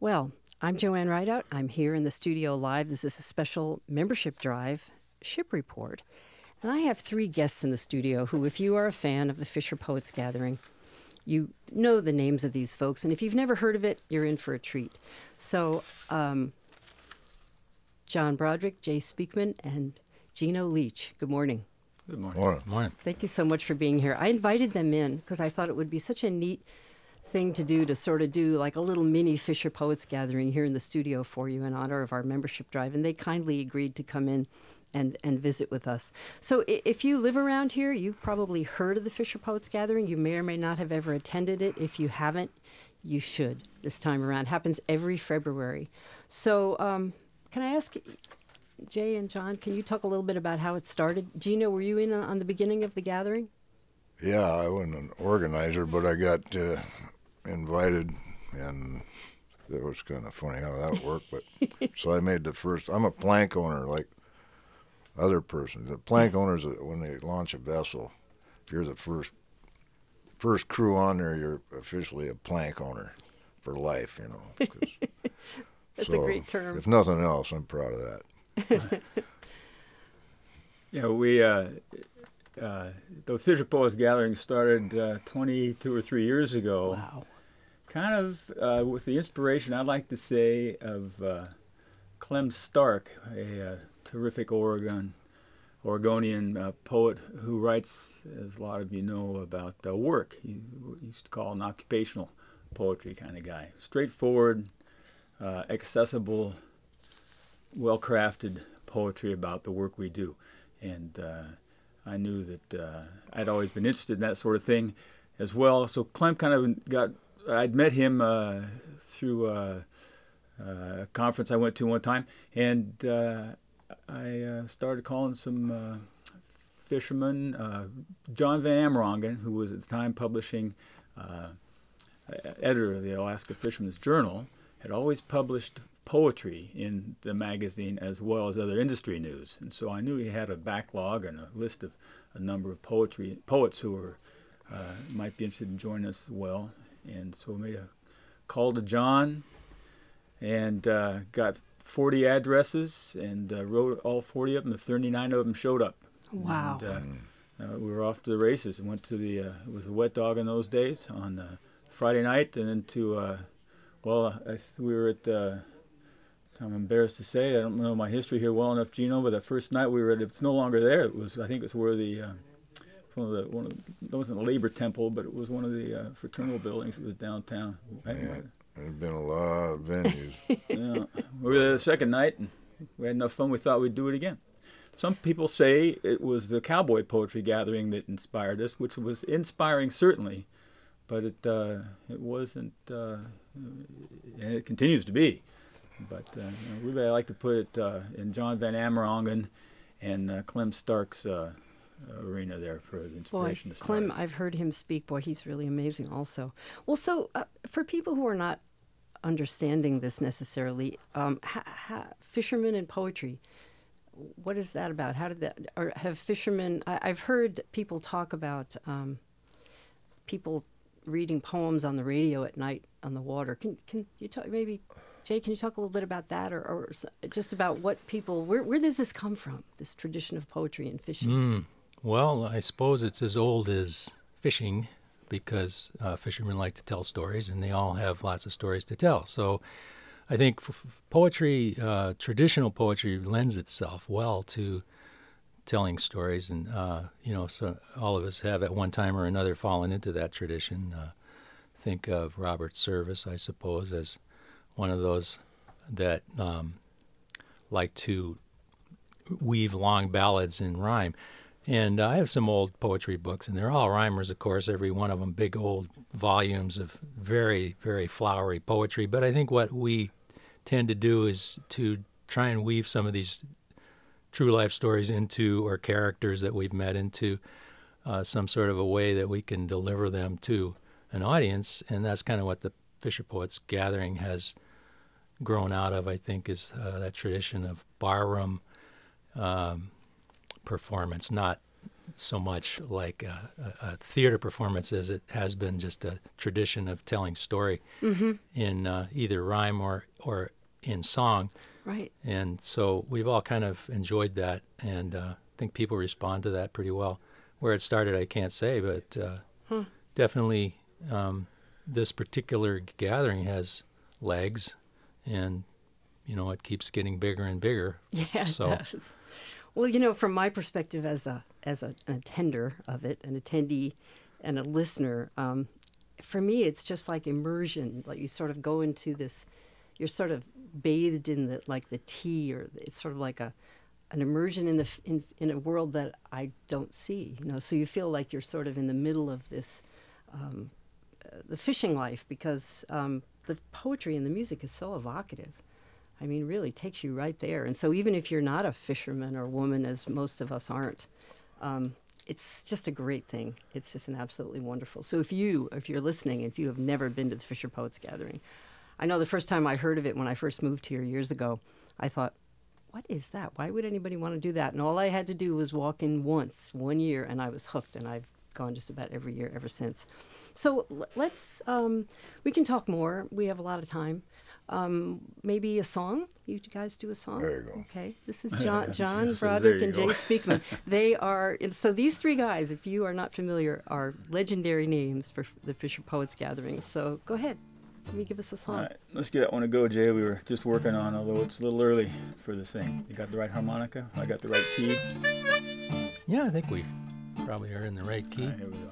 Well, I'm Joanne Rideout. I'm here in the studio live. This is a special membership drive ship report. And I have three guests in the studio who, if you are a fan of the Fisher Poets Gathering, you know the names of these folks. And if you've never heard of it, you're in for a treat. So, John Broderick, Jay Speakman, and Gino Leach. Good morning. Good morning. Morning. Morning. Thank you so much for being here. I invited them in because I thought it would be such a neat thing to do, to sort of do like a little mini Fisher Poets Gathering here in the studio for you in honor of our membership drive. And they kindly agreed to come in and visit with us. So if you live around here, you've probably heard of the Fisher Poets Gathering. You may or may not have ever attended it. If you haven't, you should this time around. It happens every February. So can I ask Jay and John, can you talk a little bit about how it started? Gino, were you in on the beginning of the gathering? Yeah, I wasn't an organizer, but I got invited, and it was kind of funny how that worked. But so I made the first. I'm a plank owner, like other persons. The plank owners, when they launch a vessel, if you're the first crew on there, you're officially a plank owner for life. You know. That's so, a great term. If nothing else, I'm proud of that. Yeah, the Fisher Poets Gathering started 22 or 3 years ago. Wow. Kind of with the inspiration, I'd like to say, of Clem Stark, a terrific Oregonian poet who writes, as a lot of you know, about work. He used to call an occupational poetry kind of guy. Straightforward, accessible, well-crafted poetry about the work we do. And I knew that I'd always been interested in that sort of thing as well. So Clem kind of I'd met him through a conference I went to one time, and I started calling some fishermen. John Van Amerongen, who was at the time publishing editor of the Alaska Fisherman's Journal, had always published poetry in the magazine as well as other industry news. And so I knew he had a backlog and a list of a number of poets who were might be interested in joining us as well. And so I made a call to John and got 40 addresses and wrote all 40 of them. The 39 of them showed up. Wow. And, we were off to the races and went to it was a wet dog in those days on Friday night, and then to, we were at, I'm embarrassed to say, I don't know my history here well enough, Gino, but the first night we were at, it's no longer there. It was, I think it's where it wasn't a labor temple, but it was one of the fraternal buildings. It was downtown. Yeah, there's been a lot of venues. Yeah. We were there the second night, and we had enough fun, we thought we'd do it again. Some people say it was the Cowboy Poetry Gathering that inspired us, which was inspiring certainly, but it wasn't, and it continues to be. But really, I like to put it in John Van Amerongen and Clem Stark's arena there for the inspiration. Boy, Clem, I've heard him speak. Boy, he's really amazing also. Well, so for people who are not understanding this necessarily, fishermen and poetry, what is that about? How did that, or have fishermen, I've heard people talk about people reading poems on the radio at night on the water. Can you talk, maybe, Jay, can you talk a little bit about that, or just about what people, where does this come from, this tradition of poetry and fishing? Well, I suppose it's as old as fishing, because fishermen like to tell stories, and they all have lots of stories to tell. So I think poetry, traditional poetry, lends itself well to telling stories, and so all of us have at one time or another fallen into that tradition. Think of Robert Service, I suppose, as one of those that like to weave long ballads in rhyme. And I have some old poetry books, and they're all rhymers, of course, every one of them, big old volumes of very, very flowery poetry. But I think what we tend to do is to try and weave some of these true life stories into, or characters that we've met into, some sort of a way that we can deliver them to an audience. And that's kind of what the Fisher Poets Gathering has grown out of, I think, is that tradition of barroom performance, not so much like a theater performance as it has been just a tradition of telling story in either rhyme or in song. Right. And so we've all kind of enjoyed that, and I think people respond to that pretty well. Where it started, I can't say, but definitely this particular gathering has legs, and it keeps getting bigger and bigger. Yeah, it does. Well, from my perspective as an attender of it, an attendee, and a listener, for me it's just like immersion. Like you sort of go into this, you're sort of bathed in the tea, or it's sort of like an immersion in a world that I don't see. So you feel like you're sort of in the middle of this, the fishing life, because the poetry and the music is so evocative. I mean, really takes you right there. And so even if you're not a fisherman or woman, as most of us aren't, it's just a great thing. It's just an absolutely wonderful. So if you're listening, if you have never been to the Fisher Poets Gathering, I know the first time I heard of it when I first moved here years ago, I thought, what is that? Why would anybody want to do that? And all I had to do was walk in once, 1 year, and I was hooked, and I've gone just about every year ever since. So let's, we can talk more. We have a lot of time. Maybe a song? You guys do a song? There you go. Okay. This is John There Broderick you and go. Jay Speakman. They are, so these three guys, if you are not familiar, are legendary names for the Fisher Poets Gathering. So go ahead. Let me give us a song. All right, let's get that one to go, Jay. We were just working on, although it's a little early for this thing. You got the right harmonica? I got the right key? Yeah, I think we probably are in the right key. All right, here we go.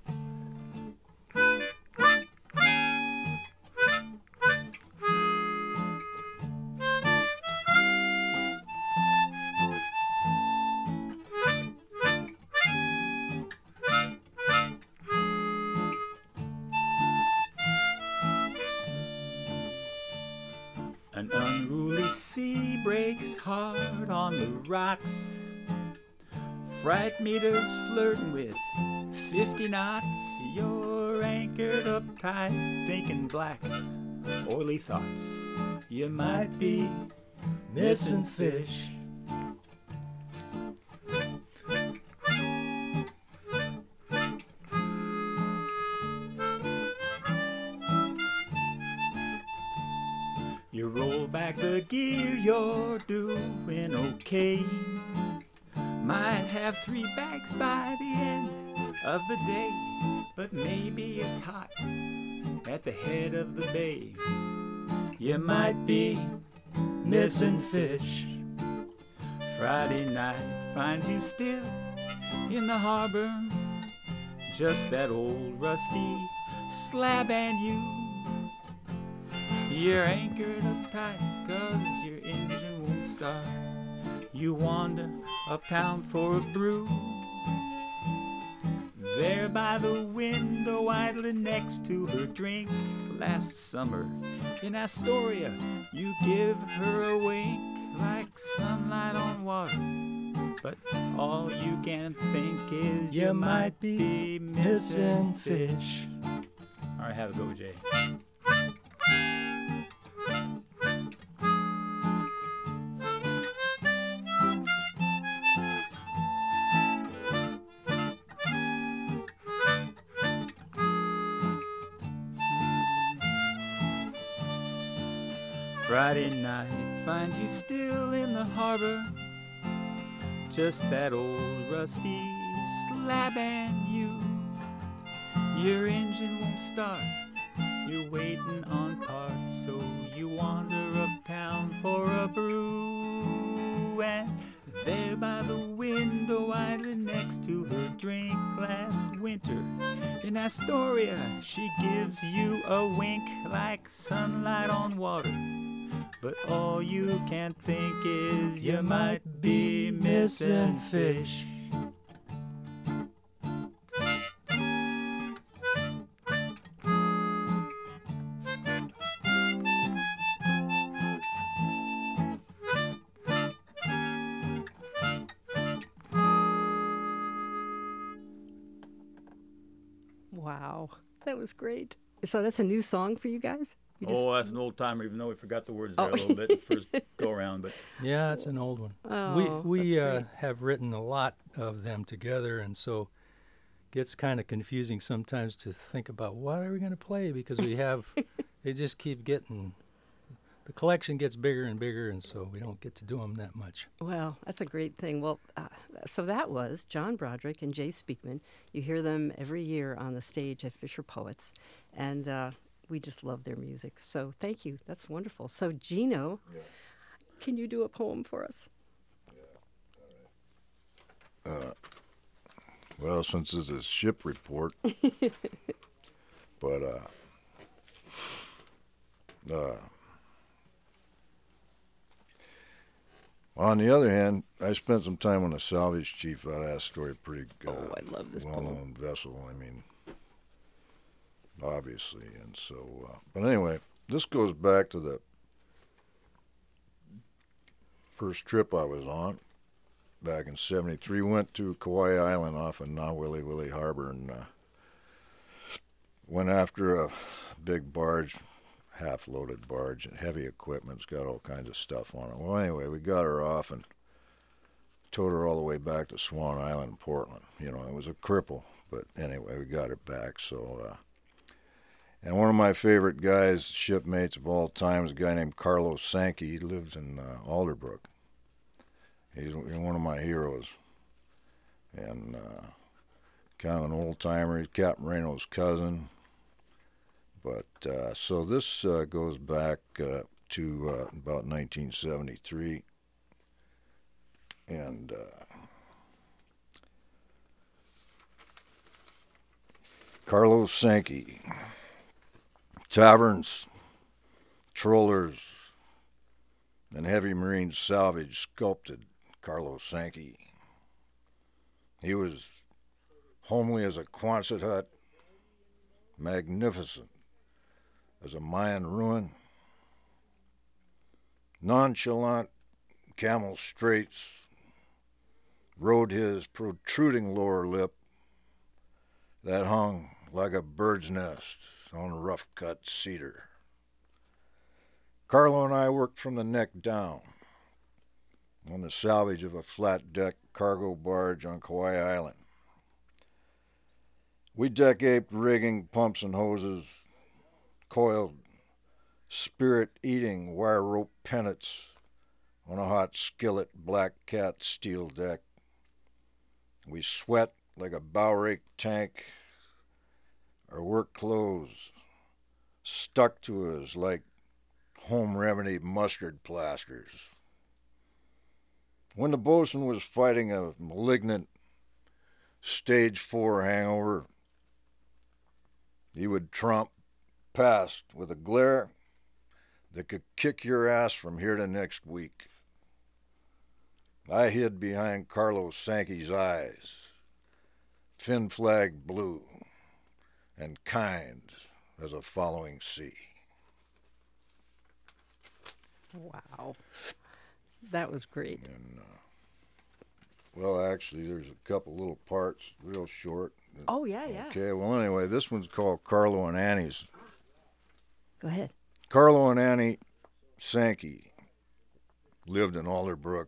An unruly sea breaks hard on the rocks. Fright meters flirting with 50 knots. You're anchored up tight, thinking black, oily thoughts. You might be missing fish. You roll back the gear, you're doing okay. Might have 3 bags by the end of the day, but maybe it's hot at the head of the bay. You might be missing fish. Friday night finds you still in the harbor, just that old rusty slab and you. You're anchored up tight 'cause your engine won't start. You wander uptown for a brew. There by the window, idling next to her drink. Last summer in Astoria, you give her a wink like sunlight on water. But all you can think is you might be missing fish. All right, have a go, Jay. Friday night finds you still in the harbor, just that old rusty slab and you. Your engine won't start, you're waiting on parts, so you wander uptown for a brew. And there by the window, idling next to her drink, last winter in Astoria, she gives you a wink like sunlight on water. But all you can think is you might be missing fish. Wow, that was great. So that's a new song for you guys? You just, Oh, that's an old timer, even though we forgot the words Oh. there a little bit the first go around. But Yeah, it's an old one. Oh, we that's great. have written a lot of them together, and so gets kind of confusing sometimes to think about what are we going to play because we have they just keep getting the collection gets bigger and bigger, and so we don't get to do them that much. Well, that's a great thing. Well, so that was John Broderick and Jay Speakman. You hear them every year on the stage at Fisher Poets, and we just love their music. So thank you. That's wonderful. So Gino, can you do a poem for us? Well, since this is ship report, but on the other hand, I spent some time on a salvage chief out of Astoria, pretty Oh, I love this poem. well-known vessel. I mean, obviously, and so. But anyway, this goes back to the first trip I was on back in '73. Went to Kauai Island off of Nawili Harbor and went after a big barge, half-loaded barge, and heavy equipment. It's got all kinds of stuff on it. Well, anyway, we got her off and towed her all the way back to Swan Island, Portland. You know, it was a cripple, but anyway, we got her back. So, and one of my favorite guys, shipmates of all time, is a guy named Carlos Sankey. He lives in Alderbrook. He's one of my heroes, and kind of an old-timer. He's Captain Reno's cousin. But so this goes back to about 1973, and Carlos Sankey, taverns, trollers, and heavy marine salvage sculpted Carlos Sankey. He was homely as a Quonset hut, magnificent as a Mayan ruin, nonchalant camel straights rode his protruding lower lip that hung like a bird's nest on rough-cut cedar. Carlo and I worked from the neck down on the salvage of a flat-deck cargo barge on Kauai Island. We deck-aped rigging, pumps and hoses, coiled, spirit-eating wire rope pennants on a hot skillet black cat steel deck. We sweat like a bow rake tank. Our work clothes stuck to us like home remedy mustard plasters. When the bosun was fighting a malignant stage 4 hangover, he would trump past with a glare that could kick your ass from here to next week. I hid behind Carlos Sankey's eyes, fin flag blue and kind as a following sea. Wow. That was great. And, well, actually, there's a couple little parts, real short. Oh, yeah, yeah. Okay, well, anyway, this one's called Carlo and Annie's. Go ahead. Carlo and Annie Sankey lived in Alderbrook.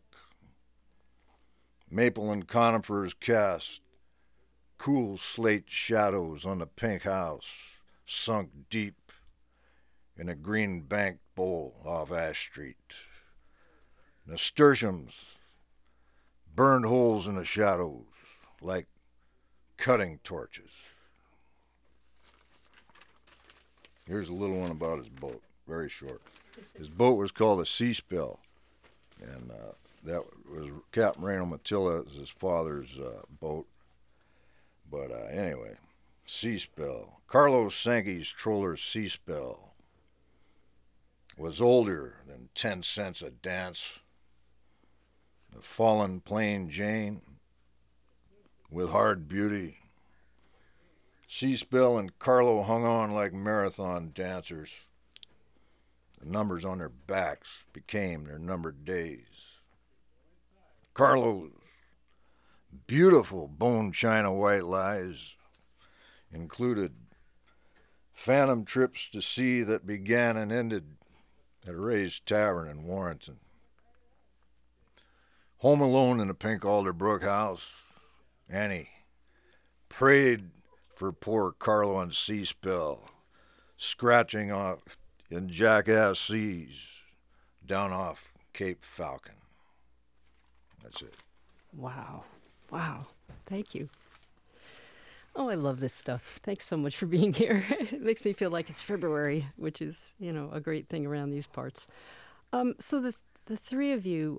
Maple and conifers cast cool slate shadows on the pink house, sunk deep in a green banked bowl off Ash Street. Nasturtiums burned holes in the shadows like cutting torches. Here's a little one about his boat, very short. His boat was called a Sea Spell, and that was Captain Reno Matilla, his father's boat. But anyway, Sea Spell. Carlos Sankey's troller Sea Spell was older than 10 cents a dance. The fallen plain Jane with hard beauty. Sea Spell and Carlo hung on like marathon dancers. The numbers on their backs became their numbered days. Carlo's beautiful bone china white lies included phantom trips to sea that began and ended at Ray's Tavern in Warrenton. Home alone in the Pink Alder Brook house, Annie prayed for poor Carlo and Sea Spill, scratching off in jackass seas down off Cape Falcon. That's it. Wow. Wow. Thank you. Oh, I love this stuff. Thanks so much for being here. It makes me feel like it's February, which is, a great thing around these parts. So the three of you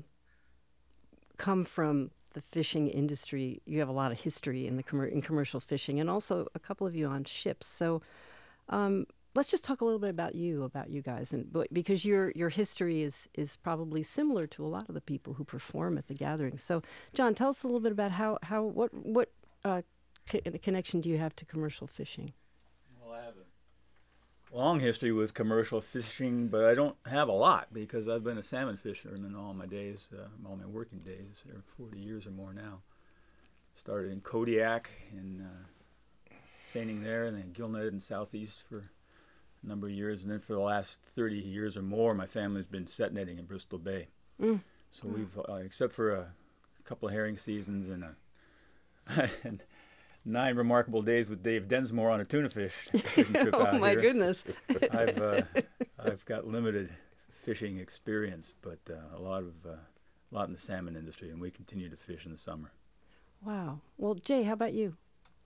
come from the fishing industry. You have a lot of history in in commercial fishing, and also a couple of you on ships. So let's just talk a little bit about you guys, and because your history is probably similar to a lot of the people who perform at the gatherings. So, John, tell us a little bit about what connection do you have to commercial fishing? Well, I have a long history with commercial fishing, but I don't have a lot because I've been a salmon fisherman all my days, all my working days, 40 years or more now. Started in Kodiak and seining there, and then gillnetted in Southeast for a number of years, and then for the last 30 years or more, my family's been set netting in Bristol Bay. So we've, except for a couple of herring seasons and and 9 remarkable days with Dave Densmore on a tuna fishing trip out Oh my here. goodness! I've got limited fishing experience, but a lot in the salmon industry, and we continue to fish in the summer. Wow. Well, Jay, how about you?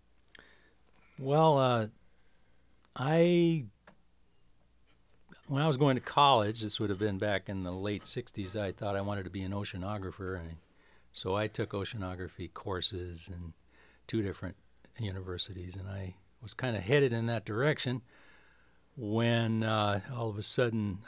Well, when I was going to college, this would have been back in the late 60s, I thought I wanted to be an oceanographer. And so I took oceanography courses in 2 different universities, and I was kind of headed in that direction when all of a sudden,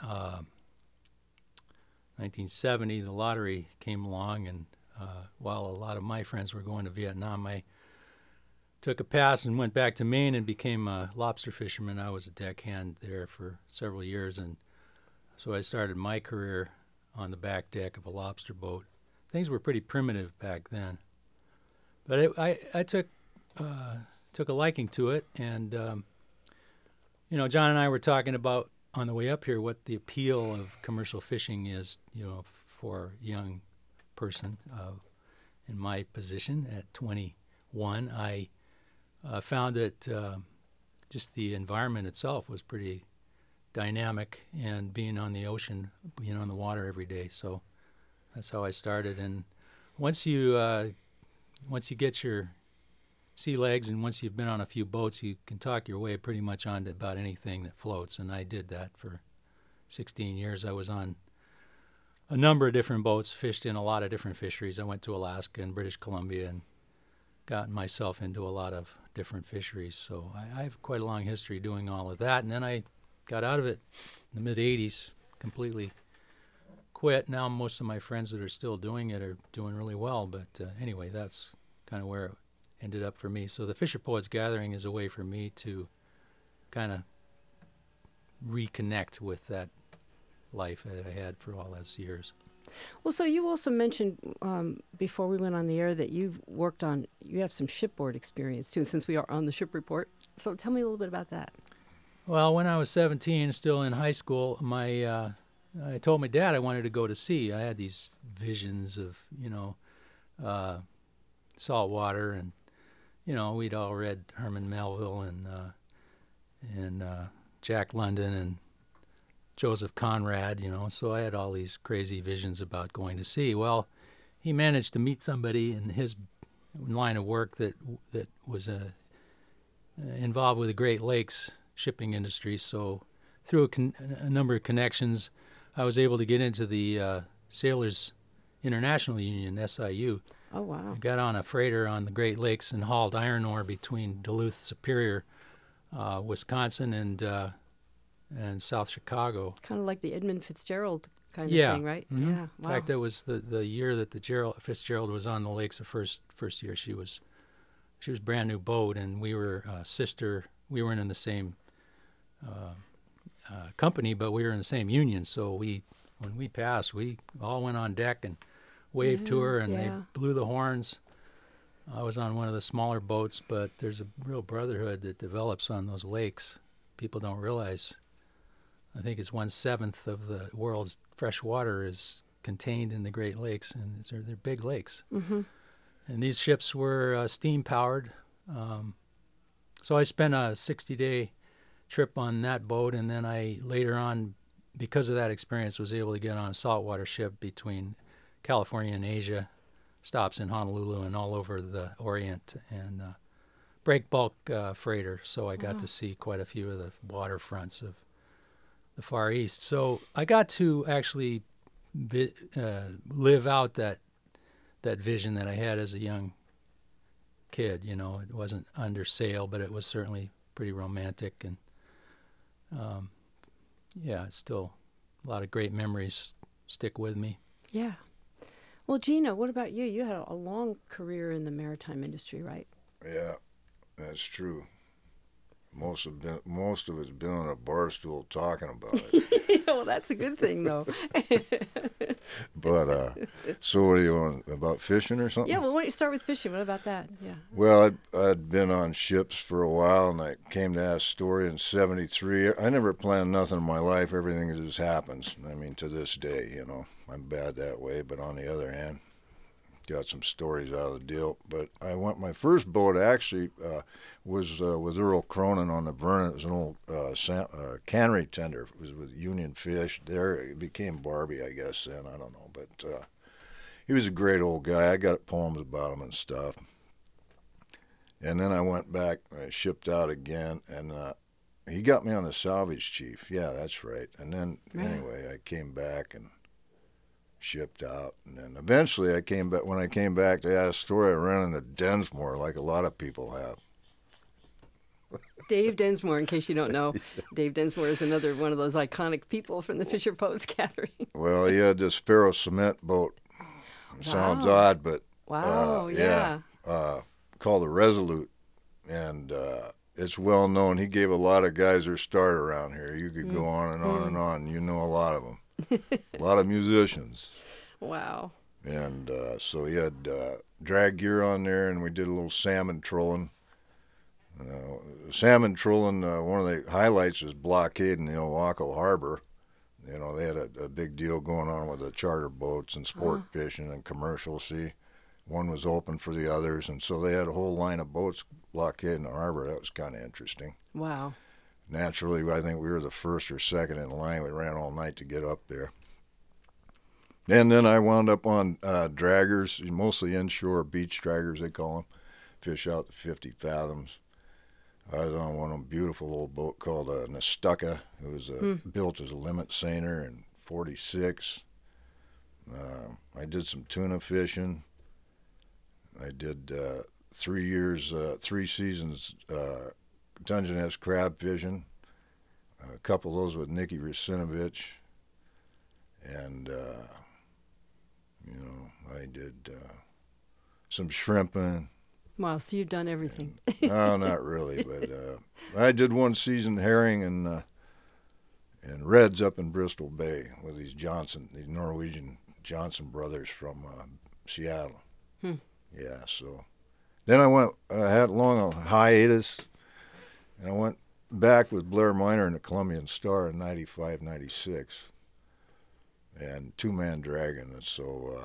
1970, the lottery came along, and while a lot of my friends were going to Vietnam, I took a pass and went back to Maine and became a lobster fisherman. I was a deckhand there for several years, and so I started my career on the back deck of a lobster boat. Things were pretty primitive back then, but I took a liking to it, and John and I were talking about on the way up here what the appeal of commercial fishing is, for a young person in my position at 21. I found that just the environment itself was pretty dynamic, and being on the ocean, being on the water every day. So that's how I started. And once you get your sea legs, and once you've been on a few boats, you can talk your way pretty much onto about anything that floats. And I did that for 16 years. I was on a number of different boats, fished in a lot of different fisheries. I went to Alaska and British Columbia and gotten myself into a lot of different fisheries. So I have quite a long history doing all of that. And then I got out of it in the mid-'80s, completely quit. Now most of my friends that are still doing it are doing really well. But anyway, that's kind of where it ended up for me. So the Fisher Poets Gathering is a way for me to kind of reconnect with that life that I had for all those years. Well, so you also mentioned before we went on the air that you have some shipboard experience too, since we are on the ship report. So tell me a little bit about that. Well, when I was 17, still in high school, I told my dad I wanted to go to sea. I had these visions of, salt water, and, we'd all read Herman Melville and Jack London and Joseph Conrad, so I had all these crazy visions about going to sea. Well, he managed to meet somebody in his line of work that was involved with the Great Lakes shipping industry. So through a number of connections, I was able to get into the Sailors International Union, SIU. Oh, wow. I got on a freighter on the Great Lakes and hauled iron ore between Duluth, Superior, Wisconsin, and South Chicago. Kind of like the Edmund Fitzgerald kind of thing, right? Mm-hmm. Yeah. Wow. In fact, that was the year that the Fitzgerald was on the lakes. The first year she was brand new boat, and we were sister. We weren't in the same company, but we were in the same union. So when we passed, we all went on deck and waved to her, and they blew the horns. I was on one of the smaller boats, but there's a real brotherhood that develops on those lakes. people don't realize. I think it's 1/7 of the world's fresh water is contained in the Great Lakes, and they're big lakes. Mm-hmm. And these ships were steam powered. So I spent a 60-day trip on that boat, and then I later on, because of that experience, was able to get on a saltwater ship between California and Asia, stops in Honolulu and all over the Orient, and break bulk freighter. So I got to see quite a few of the waterfronts of the Far East. So I got to actually live out that vision that I had as a young kid. You know, it wasn't under sail, but it was certainly pretty romantic, and yeah, it's still a lot of great memories stick with me. Yeah. Well, Gina, what about you? You had a long career in the maritime industry, right? Yeah, that's true. Most of it's been on a bar stool talking about it. Well, that's a good thing, though. But so what do you want about fishing or something? Yeah, well, why don't you start with fishing? What about that? Yeah. Well, I'd been on ships for a while, and I came to Astoria in '73. I never planned nothing in my life. Everything just happens. I mean, to this day, you know, I'm bad that way. But on the other hand, got some stories out of the deal. But my first boat actually was with Earl Cronin on the Vernon. It was an old cannery tender. It was with Union Fish. There it became Barbie, I guess, then. I don't know. But he was a great old guy. I got poems about him and stuff. And then I went back, I shipped out again, and he got me on the Salvage Chief. Yeah, that's right. And then, anyway, I came back and shipped out, and then eventually I came back. When I came back to Astoria, I ran into Densmore, like a lot of people have. Dave Densmore, in case you don't know, Dave Densmore is another one of those iconic people from the Fisher Poets gathering. Well, he had this ferro cement boat. It sounds odd, but wow, yeah. Called the Resolute, and it's well known. He gave a lot of guys their start around here. You could go on and on and on. You know a lot of them. A lot of musicians. Wow. And so he had drag gear on there, and we did a little salmon trolling. Salmon trolling, one of the highlights is blockading the Oahu Harbor. You know, they had a big deal going on with the charter boats and sport fishing and commercial. See, one was open for the others, and so they had a whole line of boats blockading the harbor. That was kind of interesting. Wow. Naturally, I think we were the first or second in line. We ran all night to get up there. And then I wound up on draggers, mostly inshore beach draggers, they call them, fish out to 50 fathoms. I was on one of them beautiful old boat called a Nestucca. It was built as a limit seiner in '46. I did some tuna fishing. I did 3 seasons Dungeness crab fishing, a couple of those with Nicky Rusinovich, and you know, I did some shrimping. Wow, so you've done everything. No, not really, but I did 1 season herring and reds up in Bristol Bay with these Norwegian Johnson brothers from Seattle. Yeah, so then I had long hiatus. And I went back with Blair Miner and the Columbian Star in '95, '96, and 2-man dragging. And so,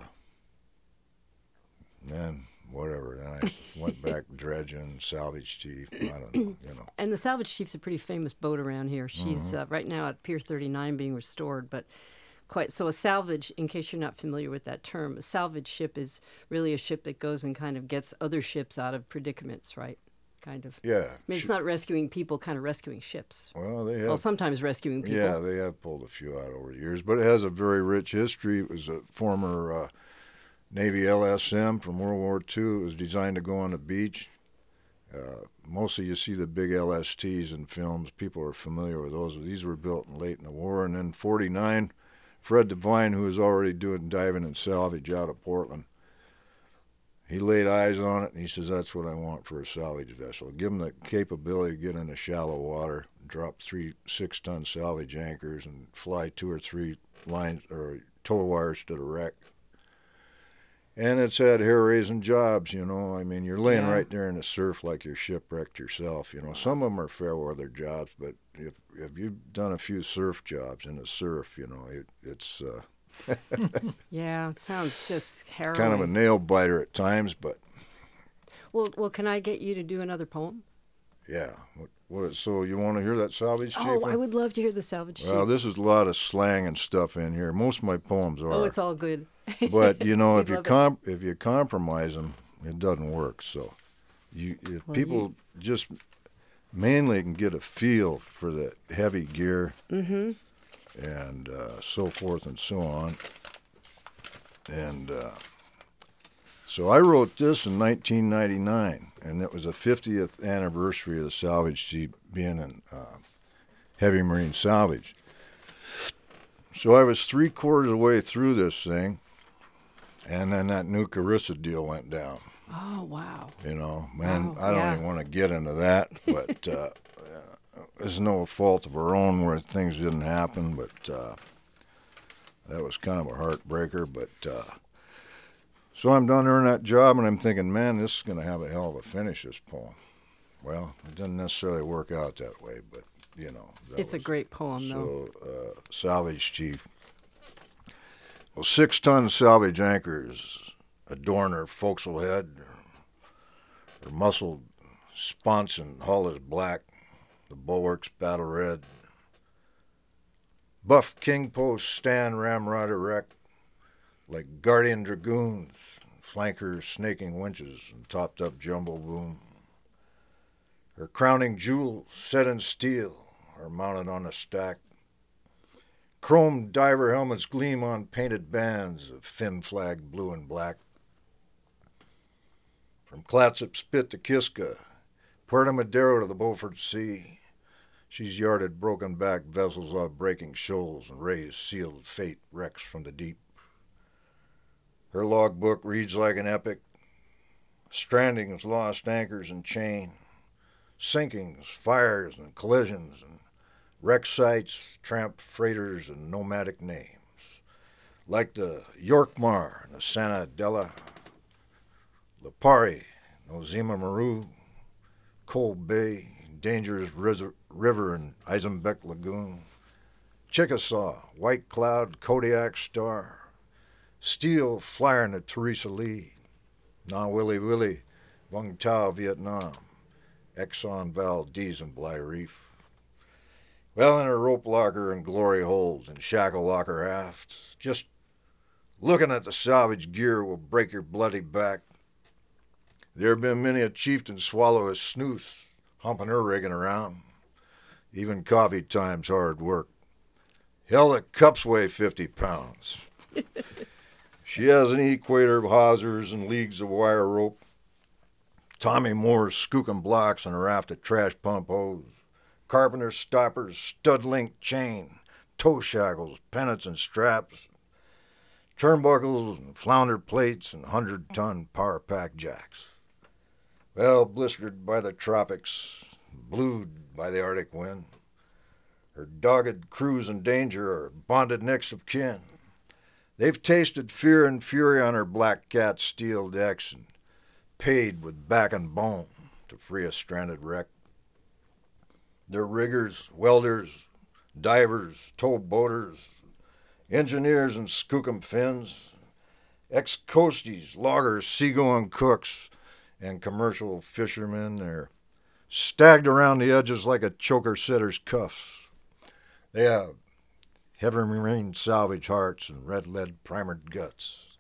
then whatever. Then I went back dredging, Salvage Chief. I don't know, you know. And the Salvage Chief's a pretty famous boat around here. She's right now at Pier 39 being restored, but so a salvage, in case you're not familiar with that term, a salvage ship is really a ship that goes and kind of gets other ships out of predicaments, right? Kind of. Yeah. I mean, it's not rescuing people, kind of rescuing ships. Well, they have. Well, sometimes rescuing people. Yeah, they have pulled a few out over the years, but it has a very rich history. It was a former Navy LSM from World War II. It was designed to go on the beach. Mostly you see the big LSTs in films. People are familiar with those. These were built late in the war. And then '49, Fred Devine, who was already doing diving and salvage out of Portland, he laid eyes on it, and he says, that's what I want for a salvage vessel. Give them the capability to get into shallow water, drop 3 6-ton salvage anchors, and fly 2 or 3 lines or tow wires to the wreck. And it's had hair-raising jobs, you know. I mean, you're laying Yeah. right there in the surf like you're shipwrecked yourself, you know. Some of them are fair weather jobs, but if you've done a few surf jobs in the surf, you know, it's Yeah, it sounds just kind of a harrowing. nail biter at times, but Well, can I get you to do another poem? yeah. So you want to hear that salvage chief Oh, I one? would love to hear the Salvage Well, Chief. this is a lot of slang and stuff in here. Most of my poems Oh, are. it's all good. But you know, We if you love it. if you compromise them, it doesn't work. So, if Well, people just mainly can get a feel for the heavy gear and so forth and so on. And so I wrote this in 1999, and it was the 50th anniversary of the salvage chief being in heavy marine salvage. So I was 3/4 of the way through this thing, and then that new Carissa deal went down. Oh, wow. You know, man, Wow, I don't yeah. even want to get into that, but it's no fault of our own where things didn't happen, but that was kind of a heartbreaker. But so I'm down there in that job, and I'm thinking, man, this is going to have a hell of a finish, this poem. Well, it didn't necessarily work out that way, but, you know. It's a great poem, though. So, salvage chief. Well, 6-ton salvage anchors adorn her forecastle head. Her muscled sponge and hull is black, the bulwarks battle red. Buff king posts stand ramrod erect, like guardian dragoons, flankers snaking winches and topped up jumbo boom. Her crowning jewels, set in steel, are mounted on a stack. Chrome diver helmets gleam on painted bands of fin flag blue and black. From Clatsop Spit to Kiska, Puerto Madero to the Beaufort Sea, she's yarded broken back vessels off breaking shoals and raised sealed fate wrecks from the deep. Her logbook reads like an epic, strandings, lost anchors and chain, sinkings, fires and collisions, and wreck sites, tramp freighters, and nomadic names, like the Yorkmar and the Santa Adela, Lipari, Nozima Maru, Cold Bay, Dangerous River and Eisenbeck Lagoon, Chickasaw, White Cloud, Kodiak Star, Steel Flyer in the Teresa Lee, Na Willy Willy, Vung Tau, Vietnam, Exxon Valdez and Bly Reef. Well, in her rope locker and glory hold and shackle locker aft, just looking at the salvage gear will break your bloody back. There have been many a chieftain swallow his snooze, humping her rigging around. Even coffee time's hard work. Hell, the cups weigh 50 pounds. She has an equator of hawsers and leagues of wire rope. Tommy Moore's skookum blocks and a raft of trash pump hose. Carpenter stoppers, stud link chain, toe shackles, pennants and straps, turnbuckles and flounder plates and 100-ton power pack jacks. Well, blistered by the tropics, blued by the Arctic wind, her dogged crews in danger are bonded next of kin. They've tasted fear and fury on her black cat steel decks and paid with back and bone to free a stranded wreck. They're riggers, welders, divers, tow boaters, engineers and skookum fins, ex-coasties, loggers, seagoing cooks, and commercial fishermen. They're stagged around the edges like a choker setter's cuffs. They have heavy marine salvage hearts and red lead primered guts.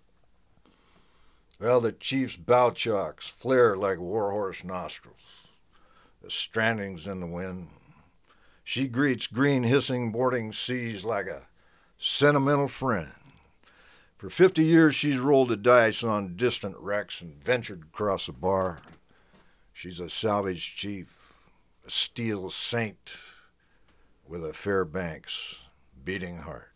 Well, the chief's bow chocks flare like warhorse nostrils. The strandings in the wind. She greets green hissing boarding seas like a sentimental friend. For 50 years she's rolled the dice on distant wrecks and ventured across the bar. She's a salvage chief, a steel saint with a Fairbanks beating heart.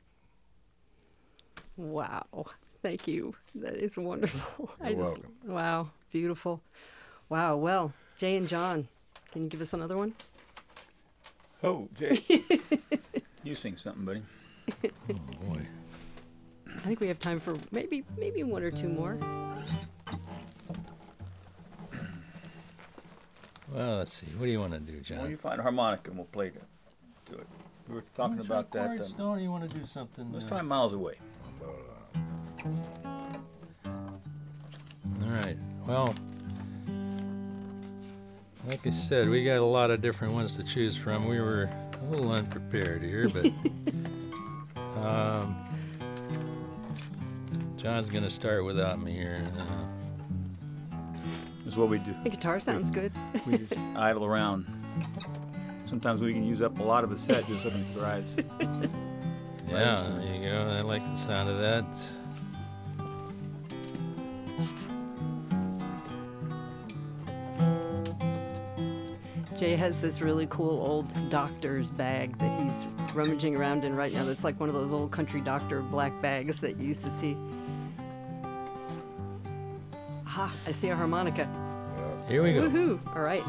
Wow. Thank you. That is wonderful. You're welcome. Wow. Beautiful. Wow. Well, Jay and John, can you give us another one? Oh, Jay. You sing something, buddy. Oh boy. I think we have time for maybe one or two more. Well, let's see. What do you want to do, John? Well, you find a harmonica and we'll play to it. We were talking about that. Stone, you want to do something? Let's try Miles Away. All right. Well, like I said, we got a lot of different ones to choose from. We were a little unprepared here, but John's going to start without me here. That's what we do. The guitar sounds good. We just idle around. Sometimes we can use up a lot of a set just looking for eyes. Yeah, there you go. I like the sound of that. Jay has this really cool old doctor's bag that he's rummaging around in right now. That's like one of those old country doctor black bags that you used to see. Aha, I see a harmonica. Here we go. Woohoo! All right.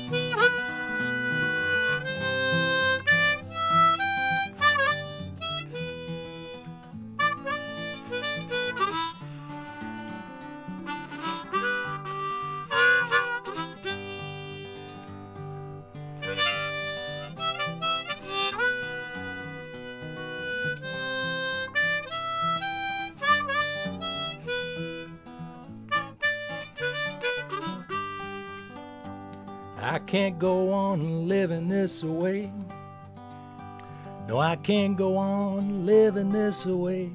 I can't go on living this way. No, I can't go on living this way.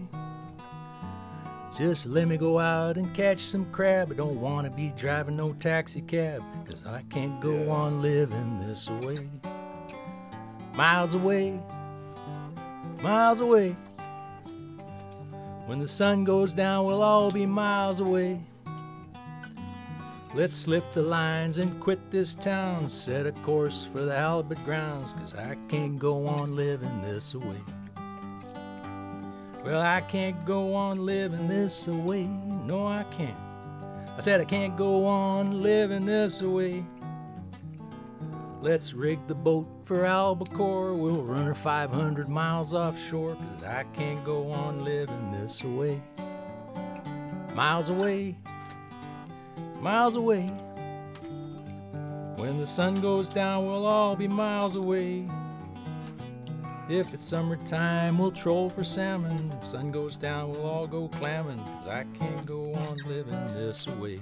Just let me go out and catch some crab. I don't want to be driving no taxi cab, 'cause I can't go on living this way. Miles away, miles away. When the sun goes down, we'll all be miles away. Let's slip the lines and quit this town, set a course for the Albert grounds, 'cause I can't go on living this way. Well, I can't go on living this way. No, I can't. I said I can't go on living this way. Let's rig the boat for Albacore. We'll run her 500 miles offshore, 'cause I can't go on living this way. Miles away, miles away. When the sun goes down, we'll all be miles away. If it's summertime, we'll troll for salmon. If sun goes down, we'll all go clamming, 'cause I can't go on living this way.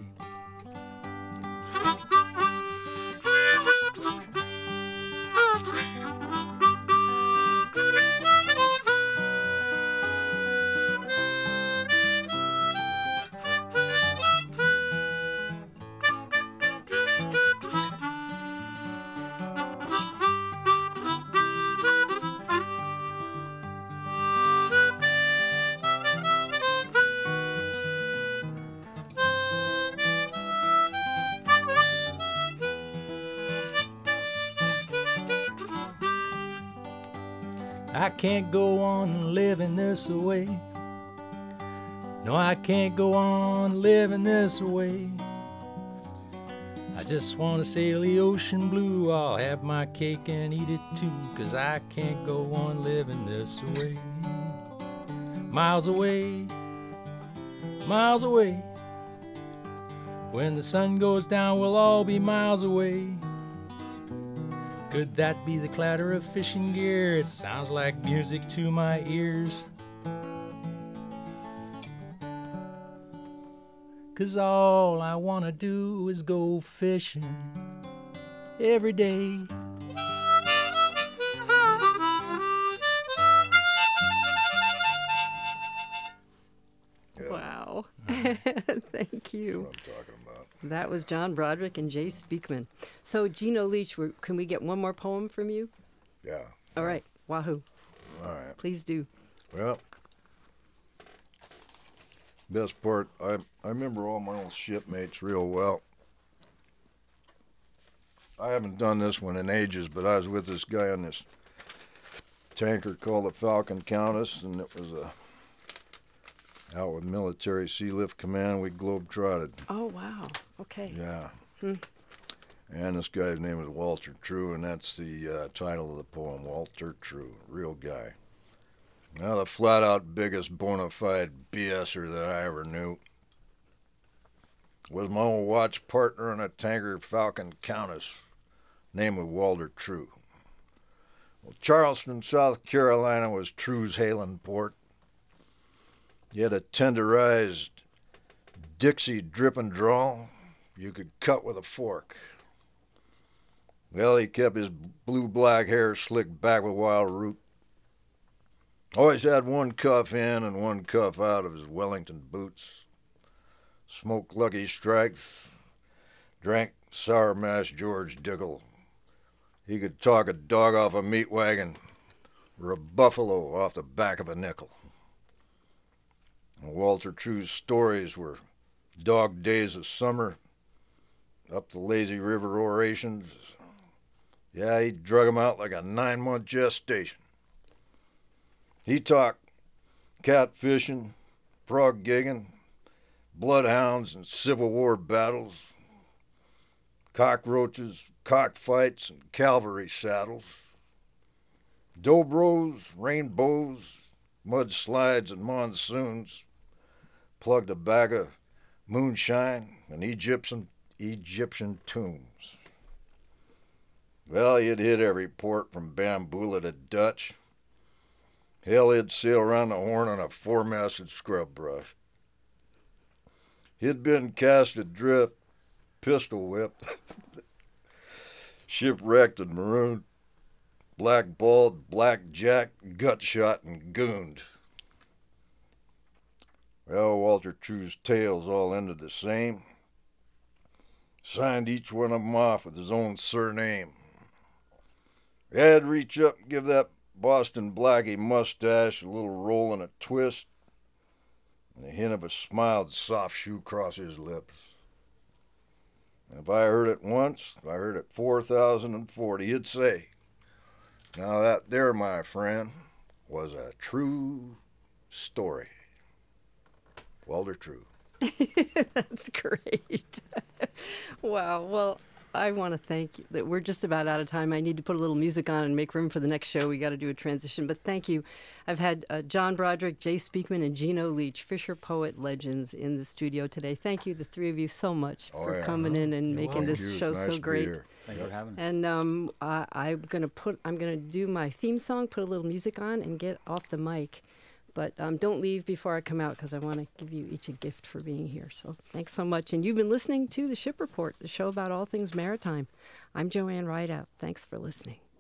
I can't go on living this way. No, I can't go on living this way. I just want to sail the ocean blue. I'll have my cake and eat it too, 'cause I can't go on living this way. Miles away, miles away. When the sun goes down, we'll all be miles away. Could that be the clatter of fishing gear? It sounds like music to my ears. 'Cause all I wanna do is go fishing every day. Wow. Thank you. What I'm talking about. That was John Broderick and Jay Speakman. So, Gino Leach, can we get one more poem from you? Yeah. All right. Wahoo. All right. Please do. Well, best part, I remember all my old shipmates real well. I haven't done this one in ages, but I was with this guy on this tanker called the Falcon Countess, and it was out with Military Sea Lift Command. We globe-trotted. Oh, wow. Okay. Yeah. And this guy's name is Walter True, and that's the title of the poem, Walter True, real guy. Now, the flat out biggest bona fide BSer that I ever knew was my old watch partner in a tanker Falcon Countess, name of Walter True. Well, Charleston, South Carolina was True's hailing port. He had a tenderized Dixie dripping drawl you could cut with a fork. Well, he kept his blue-black hair slicked back with wild root. Always had one cuff in and one cuff out of his Wellington boots. Smoked Lucky Strikes. Drank Sour Mash George Dickel. He could talk a dog off a meat wagon or a buffalo off the back of a nickel. And Walter True's stories were dog days of summer, up the lazy river orations. Yeah, he drug 'em out like a 9-month gestation. He talked catfishing, frog gigging, bloodhounds and Civil War battles, cockroaches, cockfights, and cavalry saddles, dobros, rainbows, mudslides, and monsoons, plugged a bag of moonshine and Egyptian tombs. Well, he'd hit every port from Bambula to Dutch. Hell, he'd sail around the Horn on a 4-masted scrub brush. He'd been cast adrift, pistol whipped, shipwrecked and marooned, blackballed, blackjacked, gut shot, and gooned. Well, Walter True's tales all ended the same. Signed each one of them off with his own surname. I'd reach up and give that Boston blackie mustache a little roll and a twist, and the hint of a smiled soft shoe across his lips. And if I heard it once, if I heard it 4,040, he'd say, "Now that there, my friend, was a true story." Walter True. That's great. Wow. Well, I want to thank you. That we're just about out of time. I need to put a little music on and make room for the next show. We got to do a transition. But thank you. I've had John Broderick, Jay Speakman, and Gino Leach, Fisher Poet legends, in the studio today. Thank you, the three of you, so much for coming in and making this show so great. Thank you for having us. And I'm gonna do my theme song, put a little music on, and get off the mic. But don't leave before I come out, because I want to give you each a gift for being here. So thanks so much. And you've been listening to The Ship Report, the show about all things maritime. I'm Joanne Rideout. Thanks for listening.